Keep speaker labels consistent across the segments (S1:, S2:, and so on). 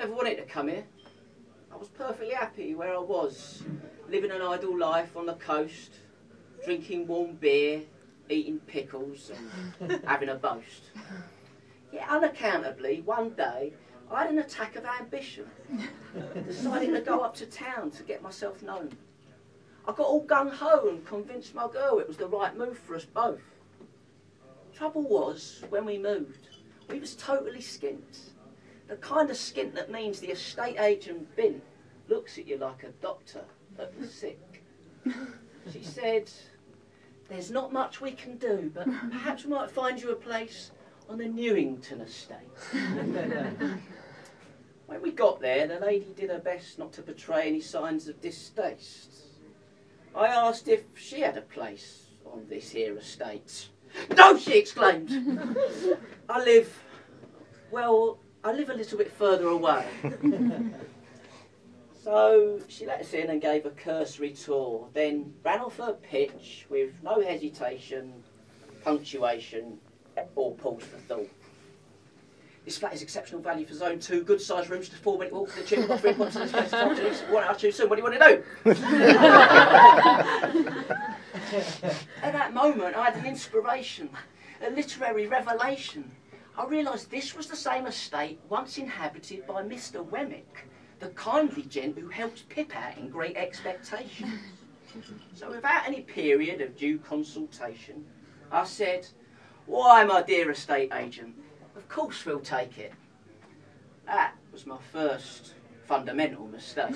S1: never wanted to come here. I was perfectly happy where I was, living an idle life on the coast, drinking warm beer, eating pickles and having a boast. Yet unaccountably, one day, I had an attack of ambition, deciding to go up to town to get myself known. I got all gung-ho and convinced my girl it was the right move for us both. Trouble was, when we moved, we was totally skint. The kind of skint that means the estate agent Bint looks at you like a doctor that was sick. She said, "There's not much we can do, but perhaps we might find you a place on the Newington estate." When we got there, the lady did her best not to betray any signs of distaste. I asked if she had a place on this here estate. "No," she exclaimed. I live a little bit further away." So she let us in and gave a cursory tour, then ran off her pitch with no hesitation, punctuation, or pause for thought. "This flat is exceptional value for zone 2, good sized rooms, to 4-minute walk to the gym, got 3 points in this place, what I'll choose soon, what do you want to do?" At that moment I had an inspiration, a literary revelation. I realised this was the same estate once inhabited by Mr. Wemmick, the kindly gent who helps Pip out in Great Expectations. So without any period of due consultation, I said, "Why, my dear estate agent, of course we'll take it." That was my first fundamental mistake.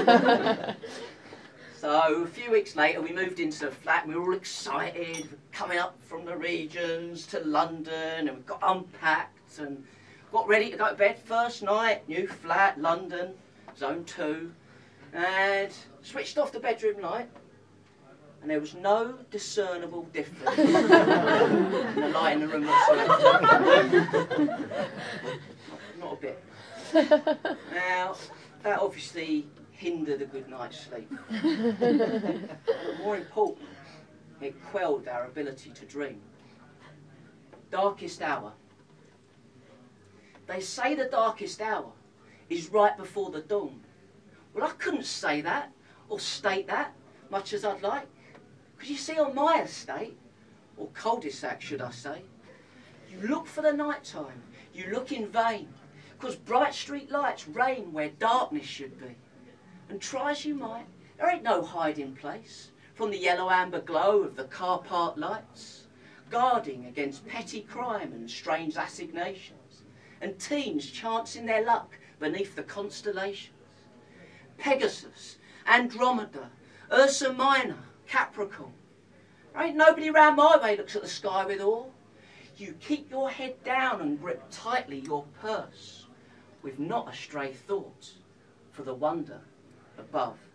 S1: So a few weeks later we moved into the flat and we were all excited, coming up from the regions to London, and we got unpacked and got ready to go to bed. First night, new flat, London, zone 2, and switched off the bedroom light, and there was no discernible difference in the light in the room whatsoever. Not a bit. Now, that obviously hindered a good night's sleep. But more important, it quelled our ability to dream. Darkest hour. They say the darkest hour is right before the dawn. Well, I couldn't say that, or state that, much as I'd like. Because you see, on my estate, or cul-de-sac should I say, you look for the night time, you look in vain, because bright street lights reign where darkness should be. And try as you might, there ain't no hiding place from the yellow-amber glow of the car park lights, guarding against petty crime and strange assignations, and teens chancing their luck beneath the constellations. Pegasus, Andromeda, Ursa Minor, Capricorn. There ain't nobody round my way looks at the sky with awe. You keep your head down and grip tightly your purse, with not a stray thought for the wonder above.